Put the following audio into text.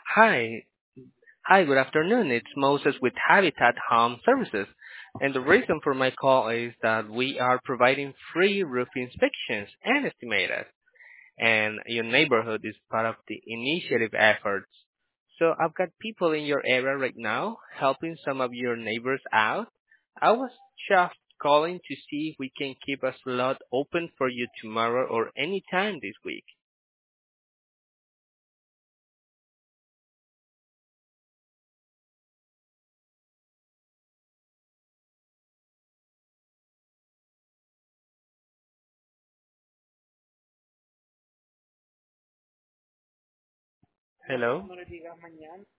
Hi. Hi, good afternoon. It's Moses with Habitat Home Services. And the reason for my call is that we are providing free roof inspections and estimators. And your neighborhood is part of the initiative efforts. So I've got people in your area right now helping some of your neighbors out. I was just calling to see if we can keep a slot open for you tomorrow or any time this week. Hello?